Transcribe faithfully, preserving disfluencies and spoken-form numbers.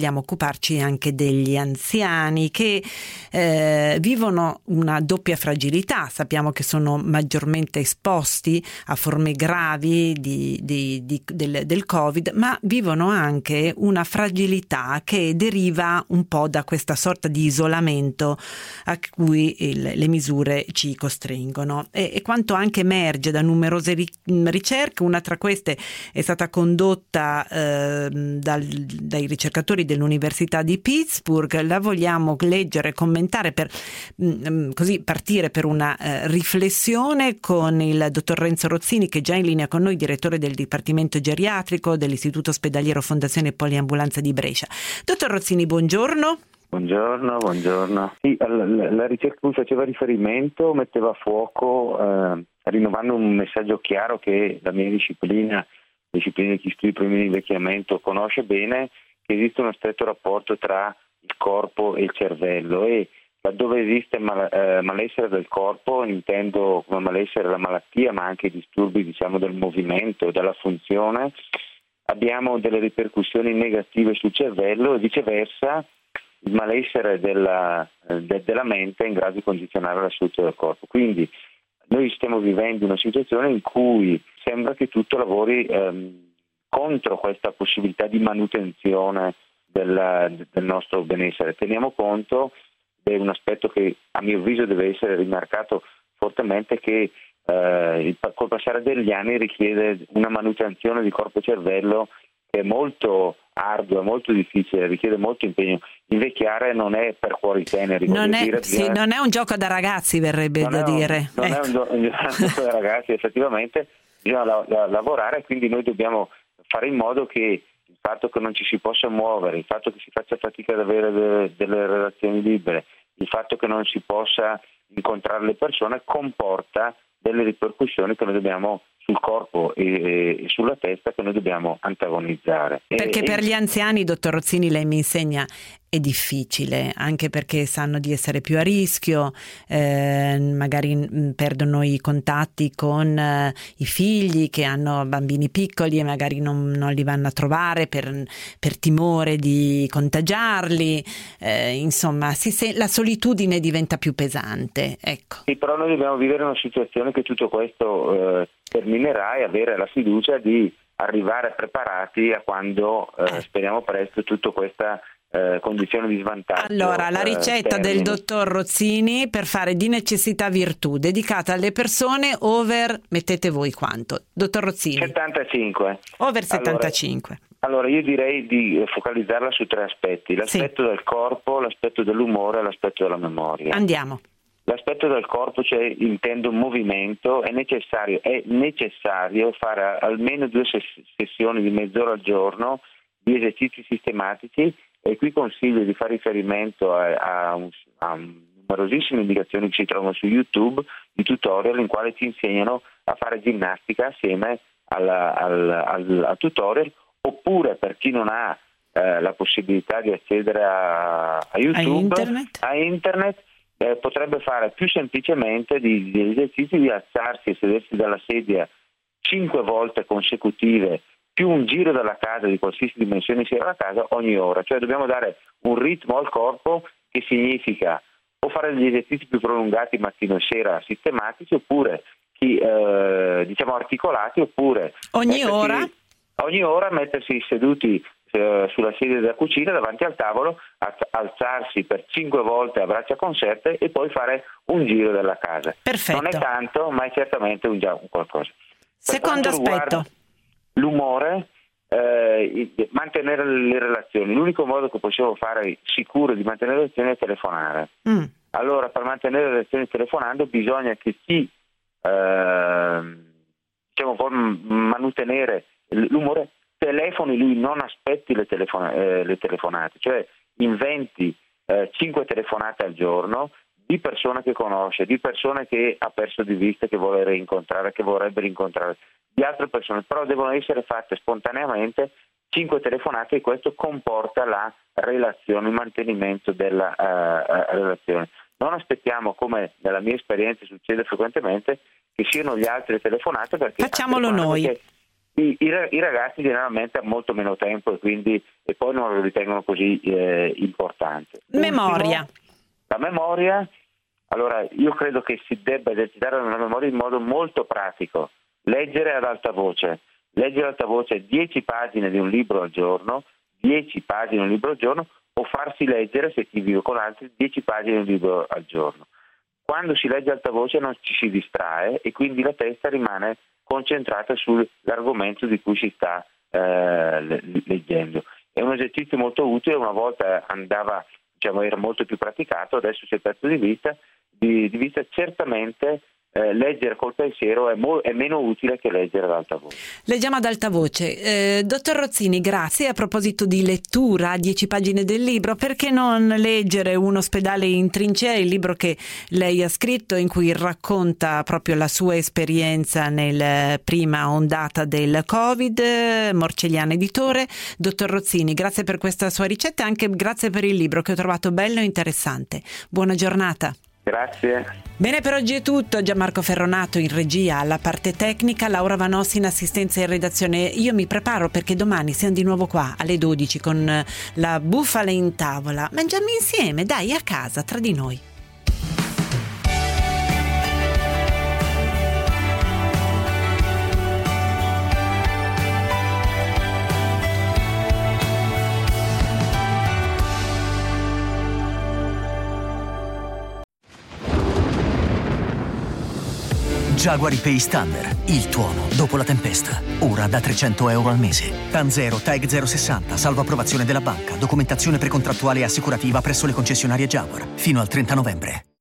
vogliamo occuparci anche degli anziani che eh, vivono una doppia fragilità. Sappiamo che sono maggiormente esposti a forme gravi di, di, di, del, del Covid, ma vivono anche una fragilità che deriva un po' da questa sorta di isolamento a cui il, le misure ci costringono. E, e quanto anche emerge da numerose ri, ricerche, una tra queste è stata condotta eh, dal, dai ricercatori dell'Università di Pittsburgh. La vogliamo leggere e commentare per mh, così partire per una eh, riflessione con il dottor Renzo Rozzini, che è già in linea con noi, direttore del Dipartimento Geriatrico dell'Istituto Ospedaliero Fondazione Poliambulanza di Brescia. Dottor Rozzini, buongiorno. Buongiorno, buongiorno. Sì, la, la ricerca cui faceva riferimento metteva a fuoco, eh, rinnovando un messaggio chiaro che la mia disciplina, disciplina di chi studia i problemi di invecchiamento, conosce bene, che esiste uno stretto rapporto tra il corpo e il cervello, e laddove esiste mal, eh, malessere del corpo, intendo come malessere la malattia, ma anche i disturbi, diciamo, del movimento e della funzione, abbiamo delle ripercussioni negative sul cervello, e viceversa il malessere della, de, della mente è in grado di condizionare la salute del corpo. Quindi noi stiamo vivendo una situazione in cui sembra che tutto lavori ehm, contro questa possibilità di manutenzione del, del nostro benessere. Teniamo conto di un aspetto che a mio avviso deve essere rimarcato fortemente, che eh, il, col passare degli anni richiede una manutenzione di corpo e cervello che è molto ardua, molto difficile, richiede molto impegno. Invecchiare non è per cuori teneri. Non è, dire, sì, bisogna... non è un gioco da ragazzi, verrebbe non da un, dire. Non ecco. è un, gio- un gioco da ragazzi, effettivamente bisogna la- la- lavorare, quindi noi dobbiamo fare in modo che il fatto che non ci si possa muovere, il fatto che si faccia fatica ad avere de- delle relazioni libere, il fatto che non si possa incontrare le persone comporta delle ripercussioni che noi dobbiamo sul corpo e, e sulla testa, che noi dobbiamo antagonizzare. Perché e, per e... gli anziani, dottor Rozzini, lei mi insegna, è difficile, anche perché sanno di essere più a rischio, eh, magari mh, perdono i contatti con eh, i figli che hanno bambini piccoli e magari non, non li vanno a trovare per, per timore di contagiarli, eh, insomma si se- la solitudine diventa più pesante. Ecco. Sì, però noi dobbiamo vivere una situazione che tutto questo eh, terminerà, e avere la fiducia di arrivare preparati a quando eh, speriamo presto tutta questa eh, condizione di svantaggio. Allora, la ricetta eh, del dottor Rozzini per fare di necessità virtù, dedicata alle persone over, mettete voi quanto? Dottor Rozzini? settantacinque. Over settantacinque. Allora, allora io direi di focalizzarla su tre aspetti: l'aspetto sì. del corpo, l'aspetto dell'umore e l'aspetto della memoria. Andiamo. L'aspetto del corpo, cioè intendo movimento, è necessario, è necessario fare almeno due sessioni di mezz'ora al giorno di esercizi sistematici, e qui consiglio di fare riferimento a, a, un, a numerosissime indicazioni che si trovano su YouTube, di tutorial in quale ci insegnano a fare ginnastica assieme alla, al, al, al tutorial, oppure per chi non ha eh, la possibilità di accedere a, a YouTube, a internet, a internet Eh, potrebbe fare più semplicemente di, di esercizi di alzarsi e sedersi dalla sedia cinque volte consecutive, più un giro della casa di qualsiasi dimensione sia la casa, ogni ora. Cioè dobbiamo dare un ritmo al corpo, che significa o fare degli esercizi più prolungati mattino e sera sistematici, oppure chi, eh, diciamo articolati, oppure ogni mettersi, ora ogni ora mettersi seduti sulla sedia della cucina davanti al tavolo, alzarsi per cinque volte a braccia conserte e poi fare un giro della casa. Perfetto. Non è tanto, ma è certamente un già un qualcosa. Per Secondo aspetto, l'umore, eh, mantenere le relazioni. L'unico modo che possiamo fare sicuro di mantenere le relazioni è telefonare. Mm. Allora, per mantenere le relazioni telefonando bisogna che chi eh, diciamo, vuole mantenere l'umore telefoni lui, non aspetti le, telefon- eh, le telefonate, cioè inventi eh, cinque telefonate al giorno di persone che conosce, di persone che ha perso di vista, che vuole rincontrare, che vorrebbe rincontrare, di altre persone, però devono essere fatte spontaneamente cinque telefonate, e questo comporta la relazione, il mantenimento della uh, relazione. Non aspettiamo, come nella mia esperienza succede frequentemente, che siano gli altri telefonate, perché facciamolo noi. Che I, i, i ragazzi generalmente hanno molto meno tempo e quindi e poi non lo ritengono così eh, importante. Memoria. Ultimo, la memoria, allora io credo che si debba esercitare la memoria in modo molto pratico, leggere ad alta voce, leggere ad alta voce dieci pagine di un libro al giorno, dieci pagine di un libro al giorno, o farsi leggere, se chi vive con altri, dieci pagine di un libro al giorno. Quando si legge ad alta voce non ci si distrae e quindi la testa rimane concentrata sull'argomento di cui si sta eh, leggendo. È un esercizio molto utile, una volta andava, diciamo, era molto più praticato, adesso si è perso di vista, di, di vista certamente eh, leggere col pensiero è, mo- è meno utile che leggere ad alta voce. Leggiamo ad alta voce. Eh, dottor Rozzini, grazie. A proposito di lettura, dieci pagine del libro, perché non leggere Un ospedale in trincea, il libro che lei ha scritto in cui racconta proprio la sua esperienza nella prima ondata del Covid, Morcelliana Editore. Dottor Rozzini, grazie per questa sua ricetta e anche grazie per il libro che ho trovato bello e interessante. Buona giornata. Grazie. Bene, per oggi è tutto. Gianmarco Ferronato in regia, alla parte tecnica, Laura Vanossi in assistenza in redazione. Io mi preparo perché domani siamo di nuovo qua alle dodici con la bufala in tavola. Mangiamo insieme, dai, a casa, tra di noi. Jaguar I-Pace Thunder, il tuono dopo la tempesta. Ora da trecento euro al mese. T A N zero, T A G zero sessanta, salvo approvazione della banca. Documentazione precontrattuale e assicurativa presso le concessionarie Jaguar. Fino al trenta novembre.